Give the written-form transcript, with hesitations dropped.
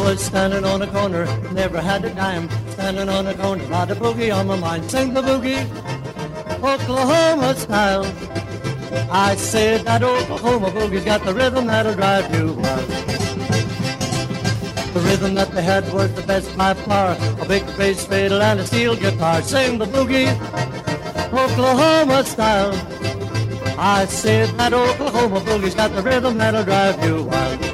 was standing on a corner, never had a dime. Standing on a corner, got a boogie on my mind. Sing the boogie, Oklahoma style. I said that Oklahoma boogie's got the rhythm that'll drive you wild. The rhythm that they had was the best by far. A big bass fiddle and a steel guitar. Sing the boogie, Oklahoma style. I said that Oklahoma boogie's got the rhythm that'll drive you wild.